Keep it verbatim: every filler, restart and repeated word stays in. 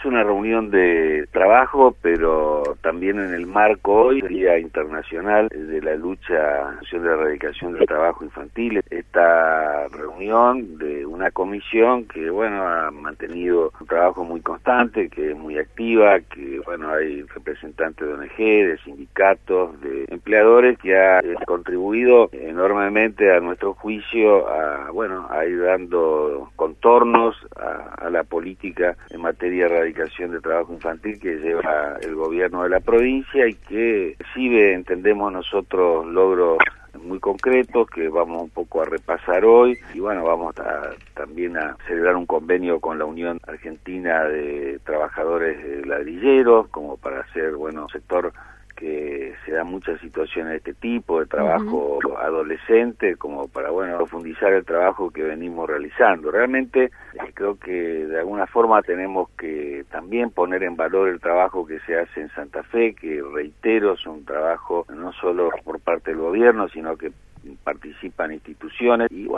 Es una reunión de trabajo, pero también en el marco hoy, Día Internacional de la Lucha de la Erradicación del Trabajo Infantil. Esta reunión de una comisión que, bueno, ha mantenido un trabajo muy constante, que es muy activa, que, bueno, hay representantes de O N G, de sindicatos, de empleadores, que ha eh, contribuido enormemente a nuestro juicio a, bueno, a ir dando contornos a, a la política en materia de erradicación del trabajo infantil que lleva el gobierno de la provincia y que recibe, entendemos nosotros, logros muy concretos que vamos un poco a repasar hoy. Y bueno, vamos a, también a celebrar un convenio con la Unión Argentina de Trabajadores de Ladrilleros, como para hacer, bueno, un sector que se dan muchas situaciones de este tipo, de trabajo uh-huh. adolescente, como para, bueno, profundizar el trabajo que venimos realizando. Realmente eh, creo que de alguna forma tenemos que también poner en valor el trabajo que se hace en Santa Fe, que, reitero, es un trabajo no solo por parte del gobierno, sino que participan instituciones y